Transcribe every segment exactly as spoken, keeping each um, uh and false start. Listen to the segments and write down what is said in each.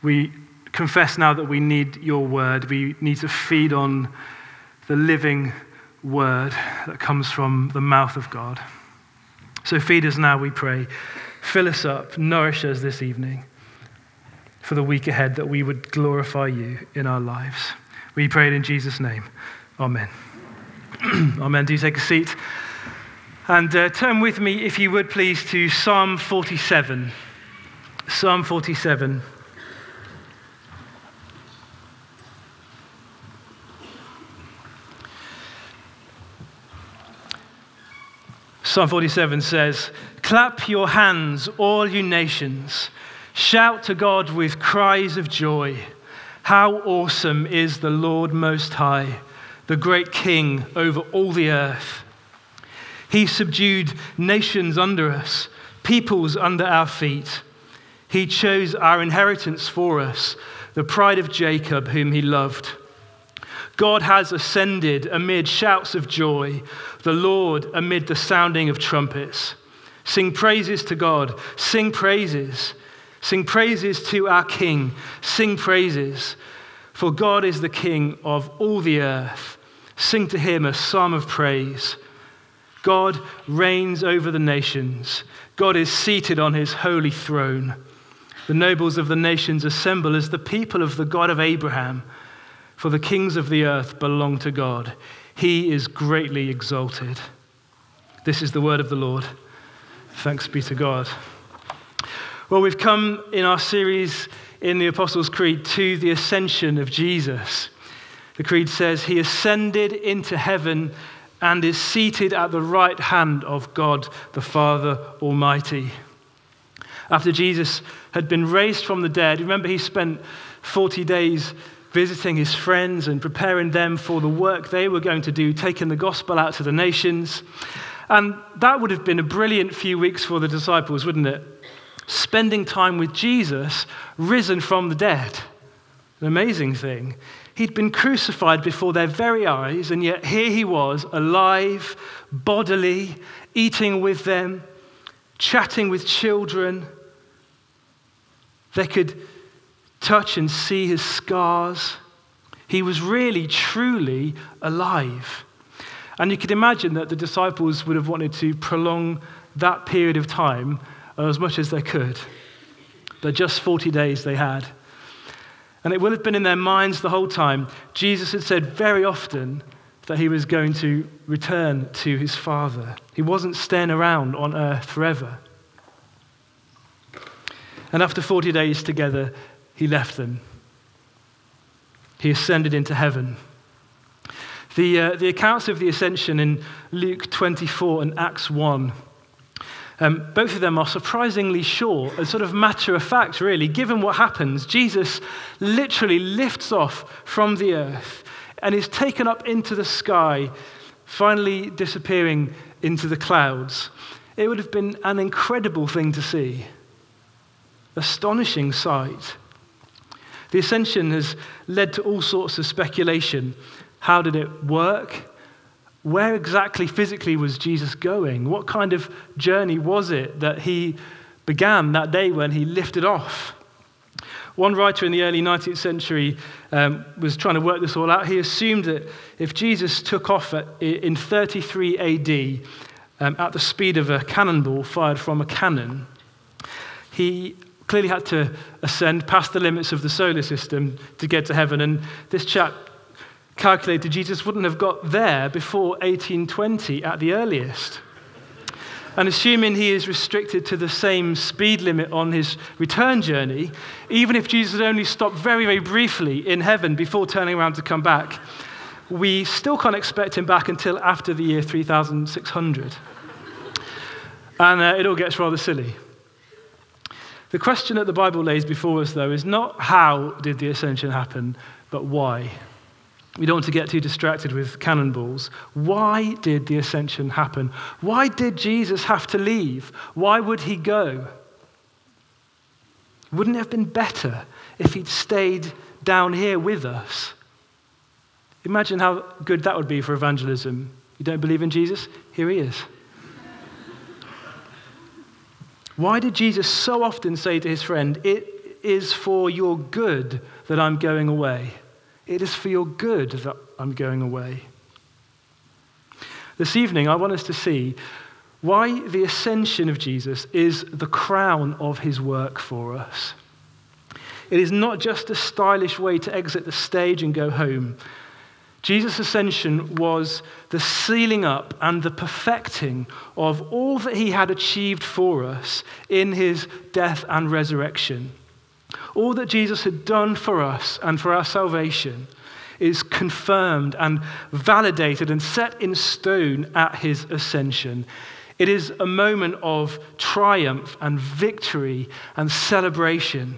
We confess now that we need your word. We need to feed on the living word that comes from the mouth of God. So feed us now, we pray. Fill us up, nourish us this evening for the week ahead, that we would glorify you in our lives. We pray it in Jesus' name. Amen. Amen. Do take a seat. And uh, turn with me, if you would please, to Psalm forty-seven. Psalm forty-seven. Psalm forty-seven says, "Clap your hands, all you nations. Shout to God with cries of joy. How awesome is the Lord Most High, the great King over all the earth. He subdued nations under us, peoples under our feet. He chose our inheritance for us, the pride of Jacob, whom he loved. God has ascended amid shouts of joy, the Lord amid the sounding of trumpets. Sing praises to God, sing praises. Sing praises to our King, sing praises. For God is the King of all the earth. Sing to him a psalm of praise. God reigns over the nations. God is seated on his holy throne. The nobles of the nations assemble as the people of the God of Abraham. For the kings of the earth belong to God. He is greatly exalted." This is the word of the Lord. Thanks be to God. Well, we've come in our series in the Apostles' Creed to the ascension of Jesus. The Creed says, "He ascended into heaven and is seated at the right hand of God, the Father Almighty." After Jesus had been raised from the dead, remember he spent forty days visiting his friends and preparing them for the work they were going to do, taking the gospel out to the nations. And that would have been a brilliant few weeks for the disciples, wouldn't it? Spending time with Jesus, risen from the dead. An amazing thing. He'd been crucified before their very eyes, and yet here he was, alive, bodily, eating with them, chatting with children. They could touch and see his scars. He was really, truly alive. And you could imagine that the disciples would have wanted to prolong that period of time as much as they could. But just forty days they had. And it will have been in their minds the whole time. Jesus had said very often that he was going to return to his Father. He wasn't staying around on earth forever. And after forty days together, he left them. He ascended into heaven. The, uh, the accounts of the ascension in Luke twenty-four and Acts one, um, both of them are surprisingly short, a sort of matter of fact, really. Given what happens, Jesus literally lifts off from the earth and is taken up into the sky, finally disappearing into the clouds. It would have been an incredible thing to see. Astonishing sight. The ascension has led to all sorts of speculation. How did it work? Where exactly physically was Jesus going? What kind of journey was it that he began that day when he lifted off? One writer in the early nineteenth century um, was trying to work this all out. He assumed that if Jesus took off at, in thirty-three A D um, at the speed of a cannonball fired from a cannon, he clearly had to ascend past the limits of the solar system to get to heaven. And this chap calculated Jesus wouldn't have got there before eighteen twenty at the earliest. And assuming he is restricted to the same speed limit on his return journey, even if Jesus had only stopped very, very briefly in heaven before turning around to come back, we still can't expect him back until after the year three thousand six hundred. And uh, it all gets rather silly. The question that the Bible lays before us, though, is not how did the ascension happen, but why. We don't want to get too distracted with cannonballs. Why did the ascension happen? Why did Jesus have to leave? Why would he go? Wouldn't it have been better if he'd stayed down here with us? Imagine how good that would be for evangelism. You don't believe in Jesus? Here he is. Why did Jesus so often say to his friend, it, is for your good that I'm going away. It is for your good that I'm going away. This evening, I want us to see why the ascension of Jesus is the crown of his work for us. It is not just a stylish way to exit the stage and go home. Jesus' ascension was the sealing up and the perfecting of all that he had achieved for us in his death and resurrection. All that Jesus had done for us and for our salvation is confirmed and validated and set in stone at his ascension. It is a moment of triumph and victory and celebration.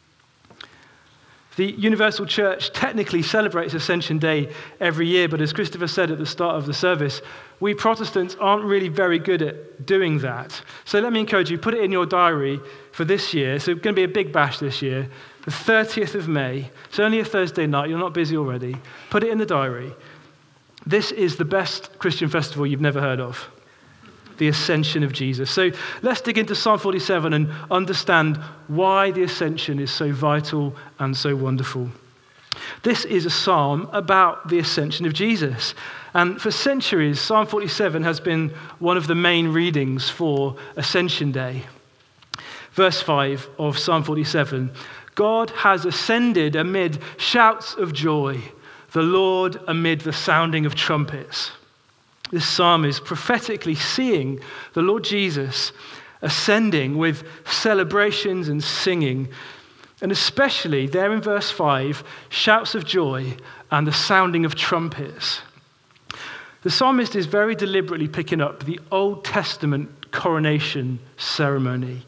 The Universal Church technically celebrates Ascension Day every year, but as Christopher said at the start of the service, we Protestants aren't really very good at doing that. So let me encourage you, put it in your diary for this year. So it's going to be a big bash this year, the thirtieth of May. It's only a Thursday night, you're not busy already. Put it in the diary. This is the best Christian festival you've never heard of. The ascension of Jesus. So let's dig into Psalm forty-seven and understand why the ascension is so vital and so wonderful. This is a psalm about the ascension of Jesus. And for centuries, Psalm forty-seven has been one of the main readings for Ascension Day. Verse five of Psalm forty-seven, God has ascended amid shouts of joy, the Lord amid the sounding of trumpets. This psalm is prophetically seeing the Lord Jesus ascending with celebrations and singing, and especially there in verse five, shouts of joy and the sounding of trumpets. The psalmist is very deliberately picking up the Old Testament coronation ceremony.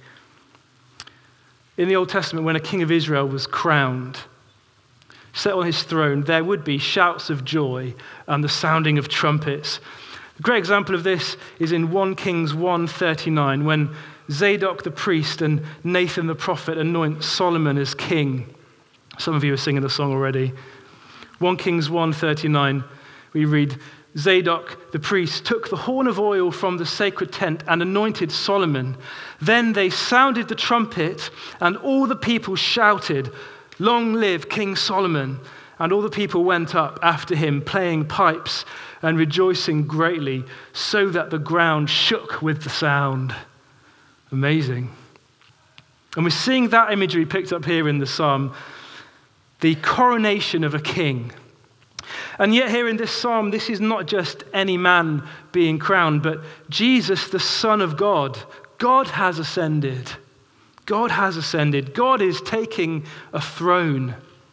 In the Old Testament, when a king of Israel was crowned, set on his throne, there would be shouts of joy and the sounding of trumpets. A great example of this is in First Kings one thirty-nine, when Zadok the priest and Nathan the prophet anoint Solomon as king. Some of you are singing the song already. First Kings one thirty-nine, we read, Zadok the priest took the horn of oil from the sacred tent and anointed Solomon. Then they sounded the trumpet, and all the people shouted, "Long live King Solomon!" And all the people went up after him, playing pipes and rejoicing greatly, so that the ground shook with the sound. Amazing. And we're seeing that imagery picked up here in the psalm, the coronation of a king. And yet here in this psalm, this is not just any man being crowned, but Jesus, the Son of God. God has ascended. God has ascended. God is taking a throne.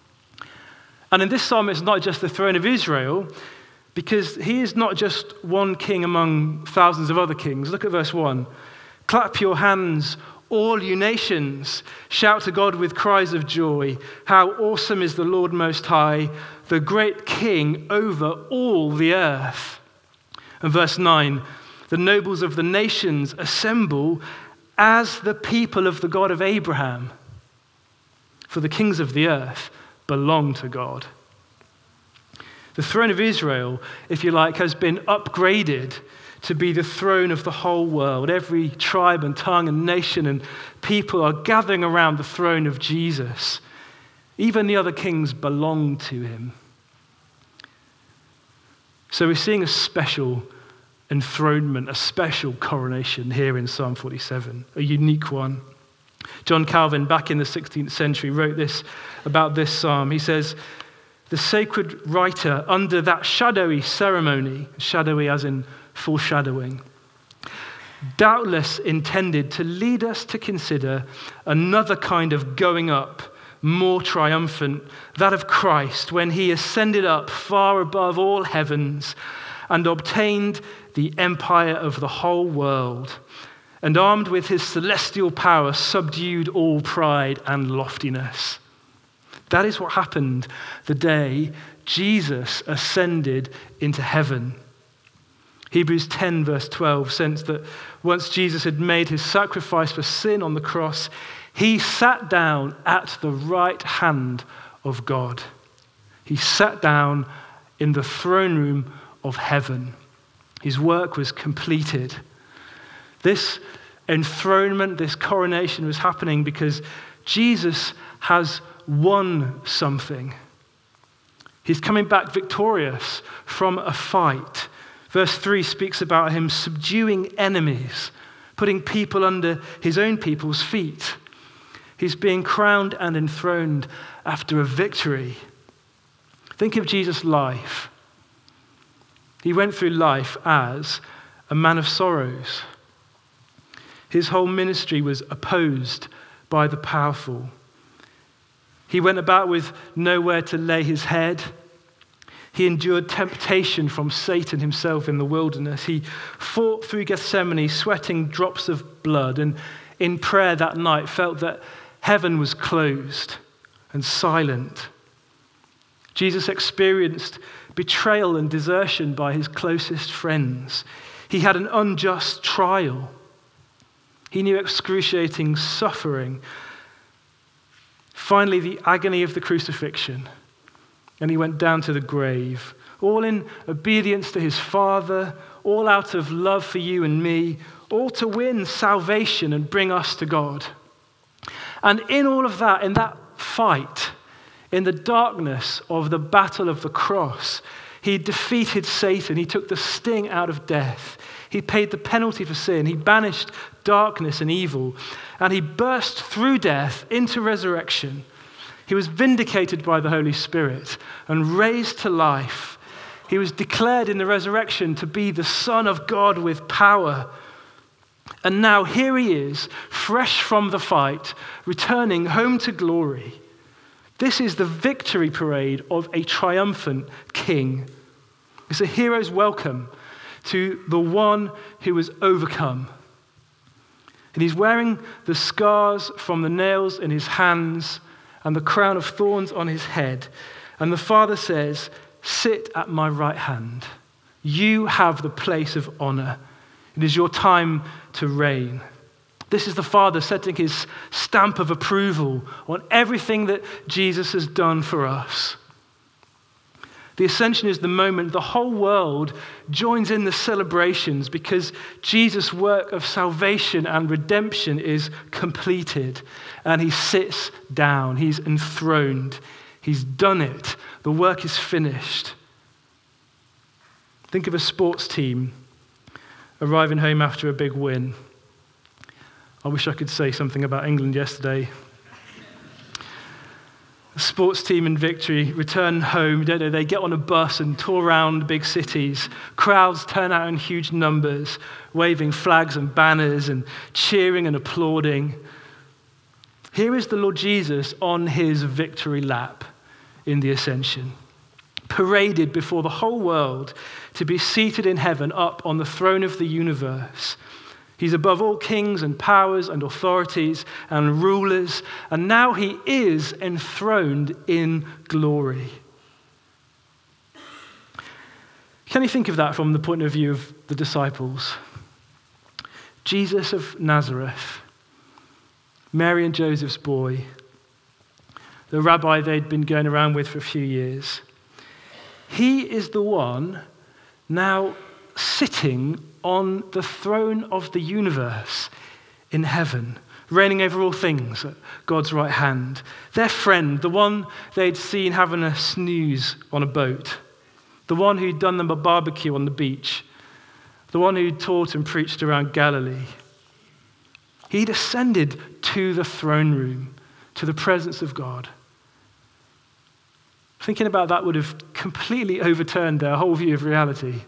And in this psalm, it's not just the throne of Israel, because he is not just one king among thousands of other kings. Look at verse one. Clap your hands, all you nations. Shout to God with cries of joy. How awesome is the Lord Most High, the great King over all the earth. And verse nine. The nobles of the nations assemble as the people of the God of Abraham. For the kings of the earth belong to God. The throne of Israel, if you like, has been upgraded to be the throne of the whole world. Every tribe and tongue and nation and people are gathering around the throne of Jesus. Even the other kings belong to him. So we're seeing a special enthronement, a special coronation here in Psalm forty-seven, a unique one. John Calvin, back in the sixteenth century, wrote this about this psalm. He says, the sacred writer, under that shadowy ceremony, shadowy as in foreshadowing, doubtless intended to lead us to consider another kind of going up, more triumphant, that of Christ, when he ascended up far above all heavens and obtained the empire of the whole world, and armed with his celestial power, subdued all pride and loftiness. That is what happened the day Jesus ascended into heaven. Hebrews ten verse twelve says that once Jesus had made his sacrifice for sin on the cross, he sat down at the right hand of God. He sat down in the throne room of heaven. His work was completed. This enthronement, this coronation was happening because Jesus has won something. He's coming back victorious from a fight. Verse three speaks about him subduing enemies, putting people under his own people's feet. He's being crowned and enthroned after a victory. Think of Jesus' life. He went through life as a man of sorrows. His whole ministry was opposed by the powerful. He went about with nowhere to lay his head. He endured temptation from Satan himself in the wilderness. He fought through Gethsemane, sweating drops of blood, and in prayer that night felt that heaven was closed and silent. Jesus experienced betrayal and desertion by his closest friends. He had an unjust trial. He knew excruciating suffering. Finally, the agony of the crucifixion. And he went down to the grave, all in obedience to his Father, all out of love for you and me, all to win salvation and bring us to God. And in all of that, in that fight, in the darkness of the battle of the cross, he defeated Satan. He took the sting out of death. He paid the penalty for sin. He banished darkness and evil. And he burst through death into resurrection. He was vindicated by the Holy Spirit and raised to life. He was declared in the resurrection to be the Son of God with power. And now here he is, fresh from the fight, returning home to glory. This is the victory parade of a triumphant king. It's a hero's welcome to the one who was overcome. And he's wearing the scars from the nails in his hands and the crown of thorns on his head. And the Father says, "Sit at my right hand. You have the place of honor. It is your time to reign." This is the Father setting his stamp of approval on everything that Jesus has done for us. The ascension is the moment the whole world joins in the celebrations because Jesus' work of salvation and redemption is completed. And he sits down. He's enthroned. He's done it. The work is finished. Think of a sports team arriving home after a big win. I wish I could say something about England yesterday. A sports team in victory return home, don't they? They get on a bus and tour around big cities. Crowds turn out in huge numbers, waving flags and banners and cheering and applauding. Here is the Lord Jesus on his victory lap in the ascension, paraded before the whole world to be seated in heaven up on the throne of the universe. He's above all kings and powers and authorities and rulers, and now he is enthroned in glory. Can you think of that from the point of view of the disciples? Jesus of Nazareth, Mary and Joseph's boy, the rabbi they'd been going around with for a few years. He is the one now sitting on the throne of the universe in heaven, reigning over all things at God's right hand. Their friend, the one they'd seen having a snooze on a boat, the one who'd done them a barbecue on the beach, the one who'd taught and preached around Galilee. He'd ascended to the throne room, to the presence of God. Thinking about that would have completely overturned their whole view of reality.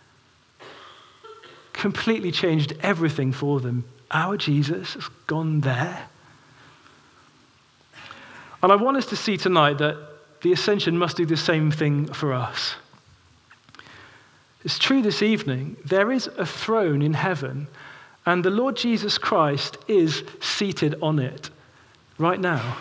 Completely changed everything for them. Our Jesus has gone there. And I want us to see tonight that the ascension must do the same thing for us. It's true this evening, there is a throne in heaven, and the Lord Jesus Christ is seated on it right now.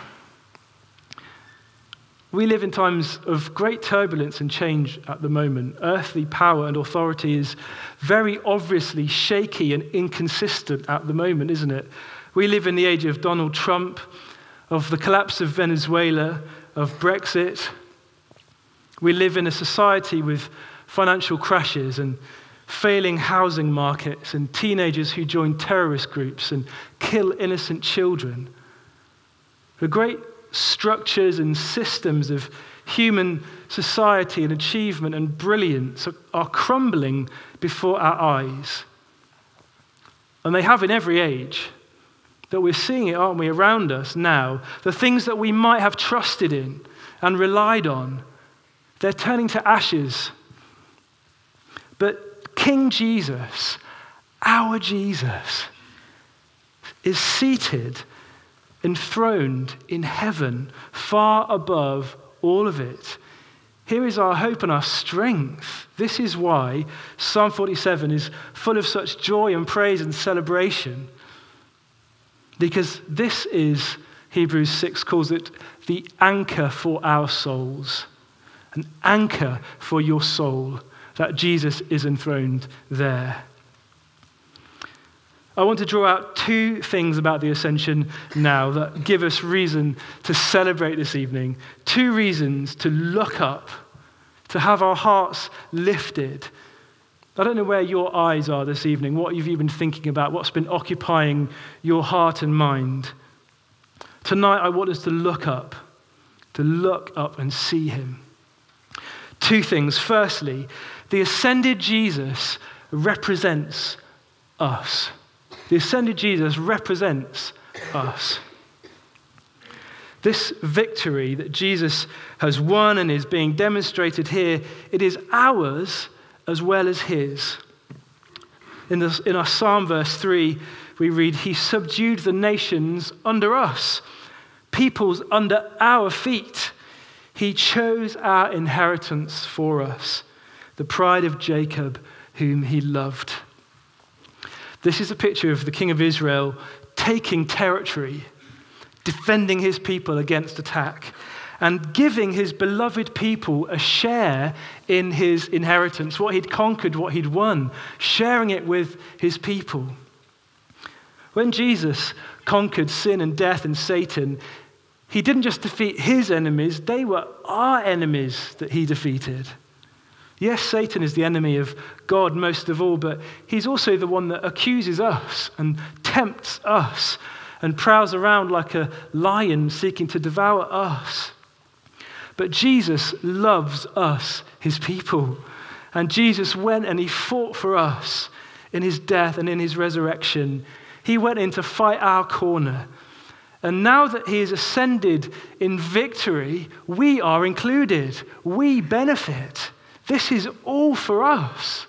We live in times of great turbulence and change at the moment. Earthly power and authority is very obviously shaky and inconsistent at the moment, isn't it? We live in the age of Donald Trump, of the collapse of Venezuela, of Brexit. We live in a society with financial crashes and failing housing markets and teenagers who join terrorist groups and kill innocent children. The great structures and systems of human society and achievement and brilliance are crumbling before our eyes. And they have in every age. That we're seeing it, aren't we, around us now. The things that we might have trusted in and relied on, they're turning to ashes. But King Jesus, our Jesus, is seated, enthroned in heaven, far above all of it. Here is our hope and our strength. This is why Psalm forty-seven is full of such joy and praise and celebration. Because this is, Hebrews six calls it, the anchor for our souls. An anchor for your soul, that Jesus is enthroned there. I want to draw out two things about the ascension now that give us reason to celebrate this evening. Two reasons to look up, to have our hearts lifted. I don't know where your eyes are this evening. What have you been thinking about? What's been occupying your heart and mind? Tonight, I want us to look up, to look up and see him. Two things. Firstly, the ascended Jesus represents us. The ascended Jesus represents us. This victory that Jesus has won and is being demonstrated here, it is ours as well as his. In, the, in our Psalm verse three, we read, he subdued the nations under us, peoples under our feet. He chose our inheritance for us, the pride of Jacob, whom he loved. This is a picture of the king of Israel taking territory, defending his people against attack, and giving his beloved people a share in his inheritance, what he'd conquered, what he'd won, sharing it with his people. When Jesus conquered sin and death and Satan, he didn't just defeat his enemies, they were our enemies that he defeated. Yes, Satan is the enemy of God most of all, but he's also the one that accuses us and tempts us and prowls around like a lion seeking to devour us. But Jesus loves us, his people. And Jesus went and he fought for us in his death and in his resurrection. He went in to fight our corner. And now that he is ascended in victory, we are included. We benefit. This is all for us.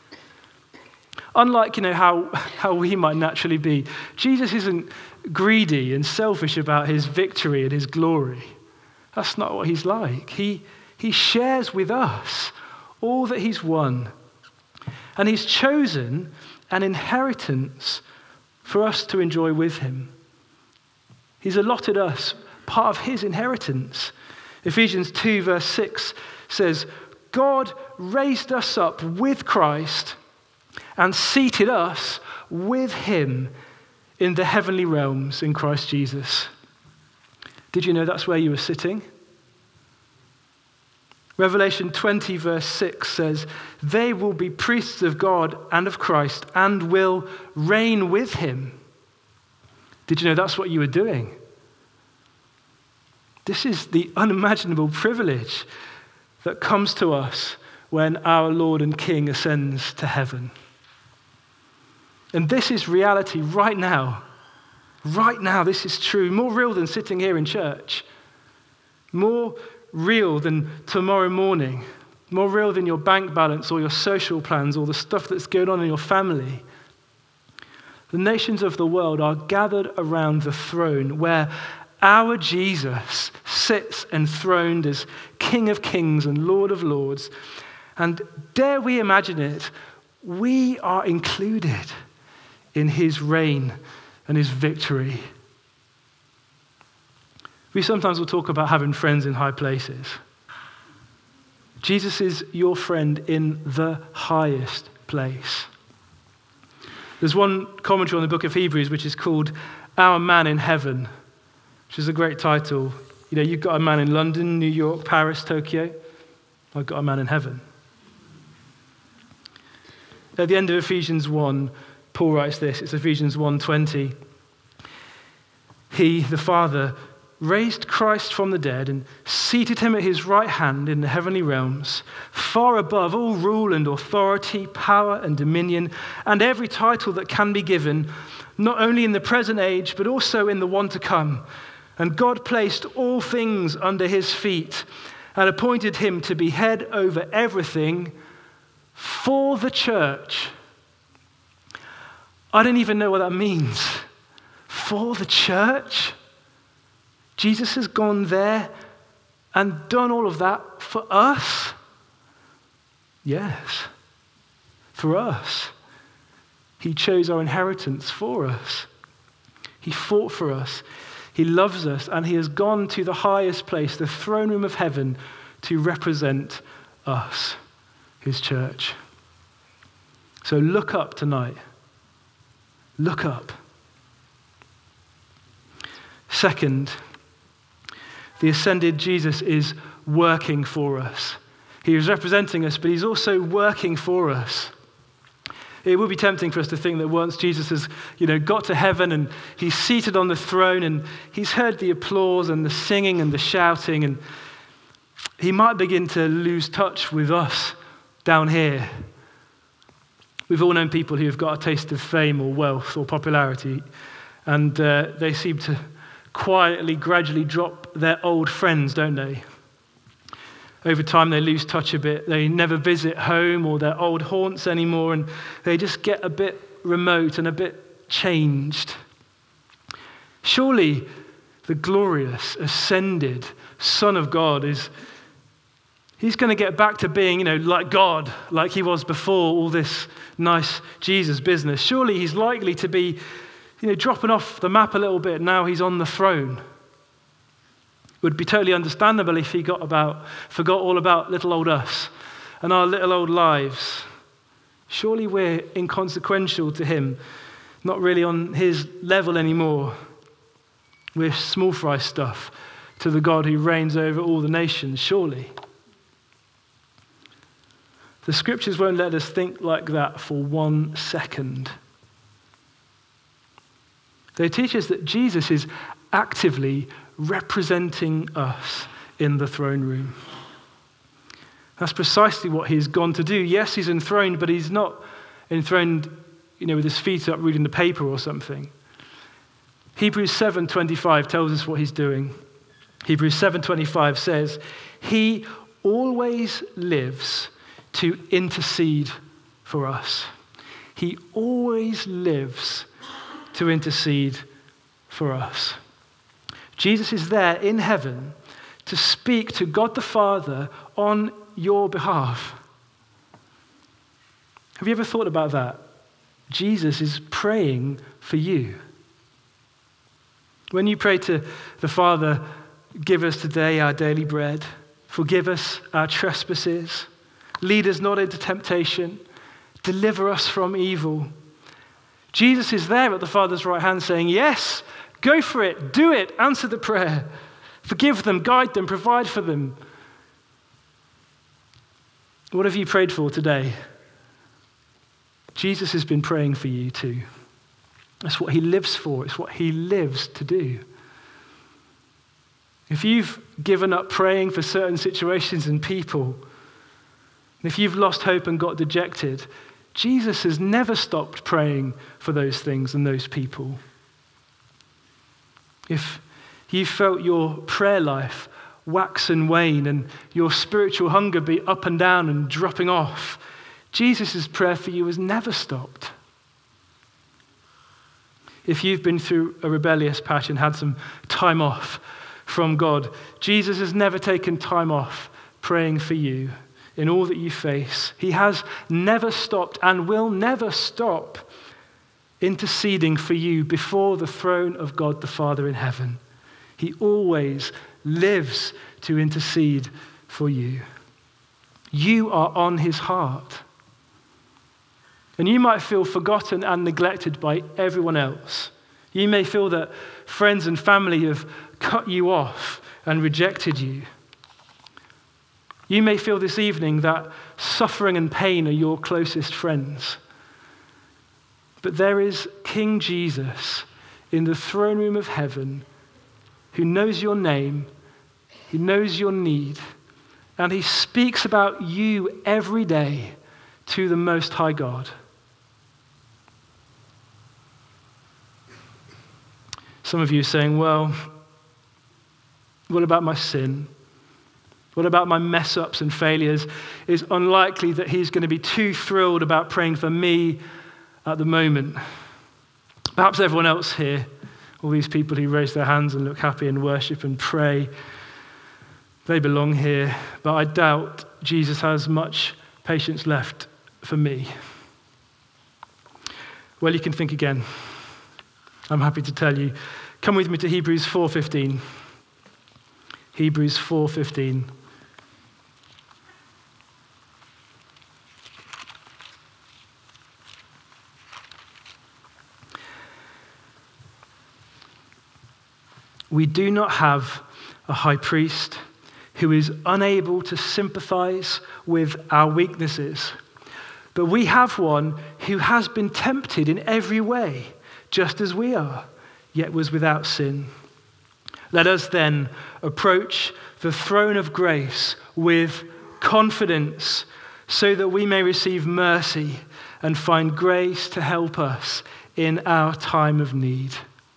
Unlike, you know, how, how we might naturally be, Jesus isn't greedy and selfish about his victory and his glory. That's not what he's like. He, he shares with us all that he's won. And he's chosen an inheritance for us to enjoy with him. He's allotted us part of his inheritance. Ephesians two verse six says, God raised us up with Christ and seated us with him in the heavenly realms in Christ Jesus. Did you know that's where you were sitting? Revelation twenty verse six says, they will be priests of God and of Christ and will reign with him. Did you know that's what you were doing? This is the unimaginable privilege that comes to us when our Lord and King ascends to heaven. And this is reality right now. Right now, this is true. More real than sitting here in church. More real than tomorrow morning. More real than your bank balance or your social plans or the stuff that's going on in your family. The nations of the world are gathered around the throne where our Jesus sits enthroned as King of Kings and Lord of Lords. And dare we imagine it, we are included in his reign and his victory. We sometimes will talk about having friends in high places. Jesus is your friend in the highest place. There's one commentary on the book of Hebrews which is called Our Man in Heaven, which is a great title. You know, you've got a man in London, New York, Paris, Tokyo. I've got a man in heaven. At the end of Ephesians one, Paul writes this. It's Ephesians one twenty. He, the Father, raised Christ from the dead and seated him at his right hand in the heavenly realms, far above all rule and authority, power and dominion, and every title that can be given, not only in the present age, but also in the one to come. And God placed all things under his feet and appointed him to be head over everything for the church. I don't even know what that means. For the church? Jesus has gone there and done all of that for us? Yes, for us. He chose our inheritance for us. He fought for us. He loves us, and he has gone to the highest place, the throne room of heaven, to represent us, his church. So look up tonight. Look up. Second, the ascended Jesus is working for us. He is representing us, but he's also working for us. It would be tempting for us to think that once Jesus has, you know, got to heaven and he's seated on the throne and he's heard the applause and the singing and the shouting, and he might begin to lose touch with us down here. We've all known people who have got a taste of fame or wealth or popularity, and uh, they seem to quietly, gradually drop their old friends, don't they? Over time, they lose touch a bit. They never visit home or their old haunts anymore, and they just get a bit remote and a bit changed. Surely the glorious, ascended Son of God is, he's going to get back to being, you know, like God, like he was before all this nice Jesus business. Surely he's likely to be, you know, dropping off the map a little bit now he's on the throne. It would be totally understandable if he got about, forgot all about little old us and our little old lives. Surely we're inconsequential to him, not really on his level anymore. We're small fry stuff to the God who reigns over all the nations, surely. The scriptures won't let us think like that for one second. They teach us that Jesus is actively representing us in the throne room. That's precisely what he's gone to do. Yes, he's enthroned, but he's not enthroned, you know, with his feet up reading the paper or something. Hebrews seven twenty-five tells us what he's doing. Hebrews seven twenty-five says, he always lives to intercede for us. He always lives to intercede for us. Jesus is there in heaven to speak to God the Father on your behalf. Have you ever thought about that? Jesus is praying for you. When you pray to the Father, give us today our daily bread, forgive us our trespasses, lead us not into temptation, deliver us from evil. Jesus is there at the Father's right hand saying, yes, go for it, do it, answer the prayer, forgive them, guide them, provide for them. What have you prayed for today? Jesus has been praying for you too. That's what he lives for. It's what he lives to do. If you've given up praying for certain situations and people, if you've lost hope and got dejected, Jesus has never stopped praying for those things and those people. If you felt your prayer life wax and wane and your spiritual hunger be up and down and dropping off, Jesus' prayer for you has never stopped. If you've been through a rebellious patch and had some time off from God, Jesus has never taken time off praying for you in all that you face. He has never stopped and will never stop interceding for you before the throne of God the Father in heaven. He always lives to intercede for you. You are on his heart. And you might feel forgotten and neglected by everyone else. You may feel that friends and family have cut you off and rejected you. You may feel this evening that suffering and pain are your closest friends. But there is King Jesus in the throne room of heaven who knows your name, who knows your need, and he speaks about you every day to the Most High God. Some of you are saying, well, what about my sin? What about my mess-ups and failures? It's unlikely that he's going to be too thrilled about praying for me at the moment. Perhaps everyone else here, all these people who raise their hands and look happy and worship and pray, they belong here, but I doubt Jesus has much patience left for me. Well, you can think again. I'm happy to tell you. Come with me to Hebrews four fifteen. Hebrews four fifteen. We do not have a high priest who is unable to sympathize with our weaknesses, but we have one who has been tempted in every way, just as we are, yet was without sin. Let us then approach the throne of grace with confidence so that we may receive mercy and find grace to help us in our time of need.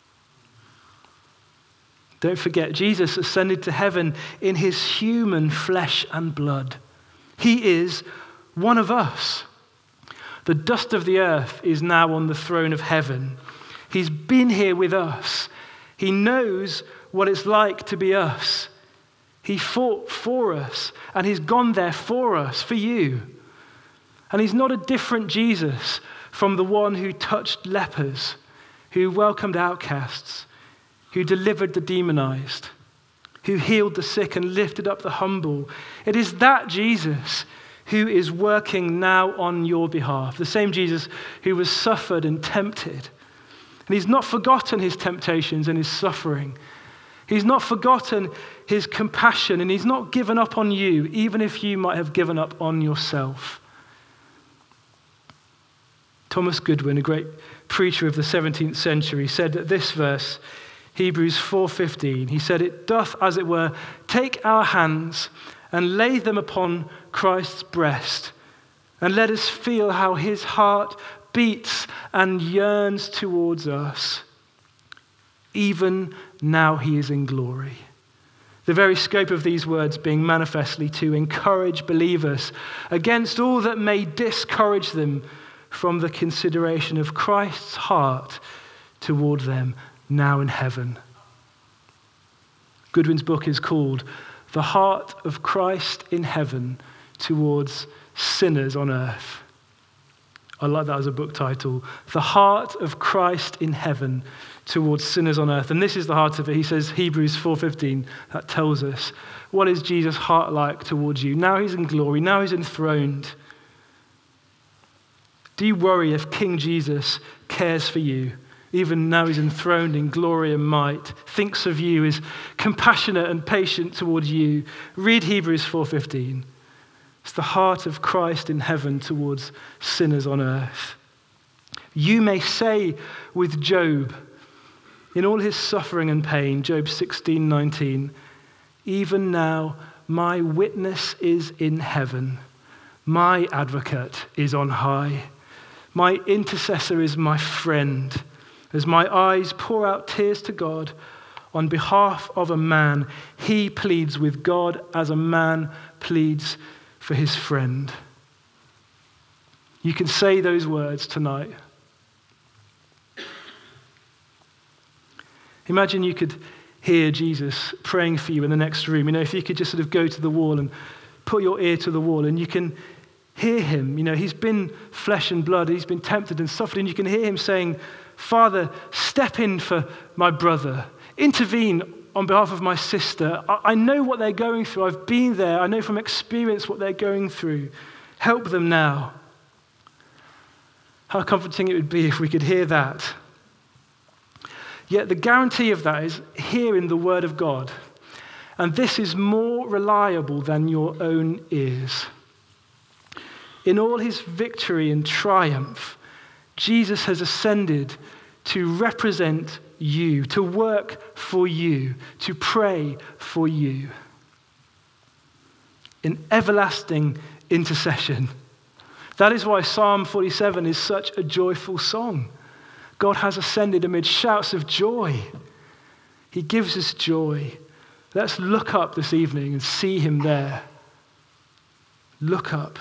Don't forget, Jesus ascended to heaven in his human flesh and blood. He is one of us. The dust of the earth is now on the throne of heaven. He's been here with us. He knows what it's like to be us. He fought for us, and he's gone there for us, for you. And he's not a different Jesus from the one who touched lepers, who welcomed outcasts, who delivered the demonized, who healed the sick and lifted up the humble. It is that Jesus who is working now on your behalf, the same Jesus who was suffered and tempted. And he's not forgotten his temptations and his suffering. He's not forgotten his compassion, and he's not given up on you, even if you might have given up on yourself. Thomas Goodwin, a great preacher of the seventeenth century, said that this verse, Hebrews four fifteen, he said, it doth, as it were, take our hands and lay them upon Christ's breast, and let us feel how his heart beats and yearns towards us. Even now he is in glory. The very scope of these words being manifestly to encourage believers against all that may discourage them from the consideration of Christ's heart toward them now in heaven. Goodwin's book is called The Heart of Christ in Heaven Towards Sinners on Earth. I like that as a book title. The Heart of Christ in Heaven Towards Sinners on Earth. And this is the heart of it. He says, Hebrews four fifteen, that tells us, what is Jesus' heart like towards you? Now he's in glory, now he's enthroned. Do you worry if King Jesus cares for you? Even now he's enthroned in glory and might, thinks of you, is compassionate and patient towards you. Read Hebrews four fifteen. It's the heart of Christ in heaven towards sinners on earth. You may say with Job, in all his suffering and pain, Job sixteen nineteen, even now my witness is in heaven, my advocate is on high, my intercessor is my friend. As my eyes pour out tears to God on behalf of a man, he pleads with God as a man pleads for his friend. You can say those words tonight. Imagine you could hear Jesus praying for you in the next room. You know, if you could just sort of go to the wall and put your ear to the wall, and you can hear him. You know, he's been flesh and blood. He's been tempted and suffered, and you can hear him saying, Father, step in for my brother. Intervene on behalf of my sister. I know what they're going through. I've been there. I know from experience what they're going through. Help them now. How comforting it would be if we could hear that. Yet the guarantee of that is here in the Word of God. And this is more reliable than your own ears. In all his victory and triumph, Jesus has ascended to represent you, to work for you, to pray for you. In everlasting intercession. That is why Psalm forty-seven is such a joyful song. God has ascended amid shouts of joy. He gives us joy. Let's look up this evening and see him there. Look up.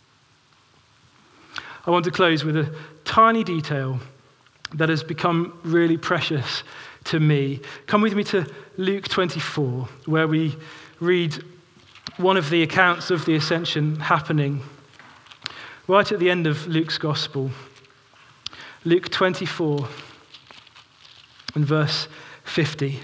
I want to close with a tiny detail that has become really precious to me. Come with me to Luke twenty-four, where we read one of the accounts of the ascension happening right at the end of Luke's gospel. Luke twenty-four and verse fifty.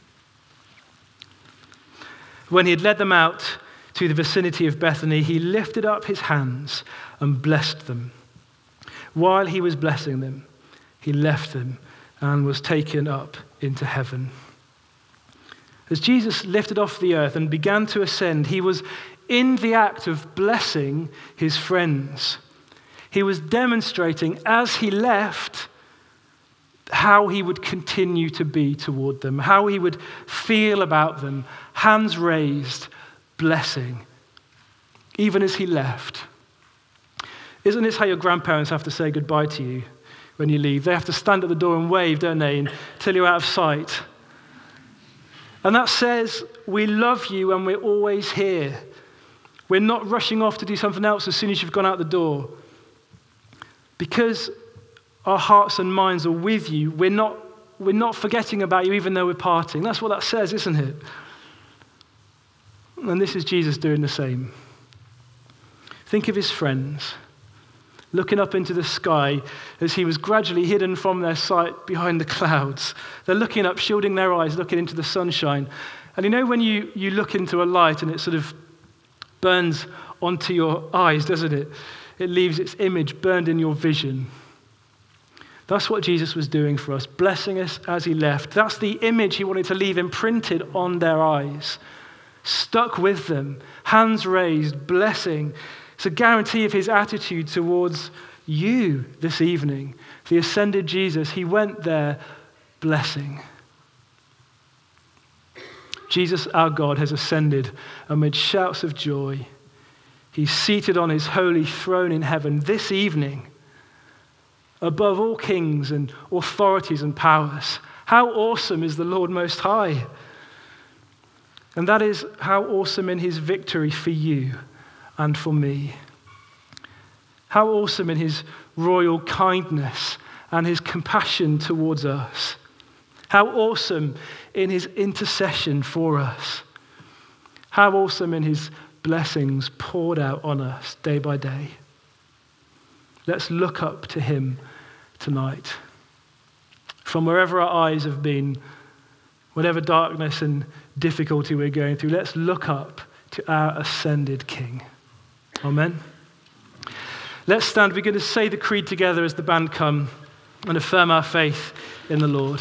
When he had led them out to the vicinity of Bethany, he lifted up his hands and blessed them. While he was blessing them, he left them and was taken up into heaven. As Jesus lifted off the earth and began to ascend, he was in the act of blessing his friends. He was demonstrating as he left how he would continue to be toward them, how he would feel about them, hands raised, blessing, even as he left. Isn't this how your grandparents have to say goodbye to you when you leave? They have to stand at the door and wave, don't they, until you're out of sight. And that says, we love you and we're always here. We're not rushing off to do something else as soon as you've gone out the door. Because our hearts and minds are with you, we're not, we're not forgetting about you even though we're parting. That's what that says, isn't it? And this is Jesus doing the same. Think of his friends, looking up into the sky as he was gradually hidden from their sight behind the clouds. They're looking up, shielding their eyes, looking into the sunshine. And you know when you, you look into a light and it sort of burns onto your eyes, doesn't it? It leaves its image burned in your vision. That's what Jesus was doing for us, blessing us as he left. That's the image he wanted to leave imprinted on their eyes, stuck with them, hands raised, blessing. It's a guarantee of his attitude towards you this evening. The ascended Jesus, he went there blessing. Jesus, our God, has ascended amid shouts of joy. He's seated on his holy throne in heaven this evening, above all kings and authorities and powers. How awesome is the Lord Most High? And that is how awesome in his victory for you and for me. How awesome in his royal kindness and his compassion towards us. How awesome in his intercession for us. How awesome in his blessings poured out on us day by day. Let's look up to him tonight. From wherever our eyes have been, whatever darkness and difficulty we're going through, let's look up to our ascended King. Amen. Let's stand. We're going to say the creed together as the band come and affirm our faith in the Lord.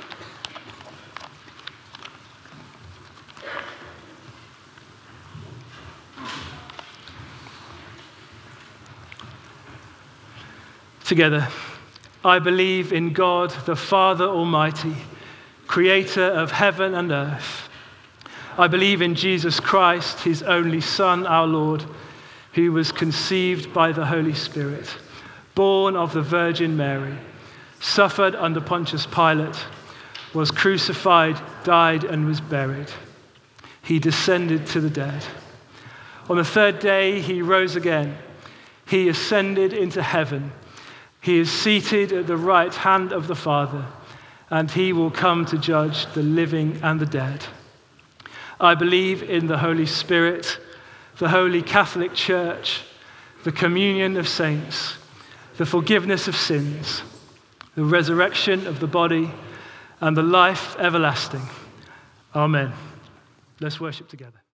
Together. I believe in God, the Father Almighty, creator of heaven and earth. I believe in Jesus Christ, his only Son, our Lord, who was conceived by the Holy Spirit, born of the Virgin Mary, suffered under Pontius Pilate, was crucified, died, and was buried. He descended to the dead. On the third day, he rose again. He ascended into heaven. He is seated at the right hand of the Father, and he will come to judge the living and the dead. I believe in the Holy Spirit, the Holy Catholic Church, the communion of saints, the forgiveness of sins, the resurrection of the body, and the life everlasting. Amen. Let's worship together.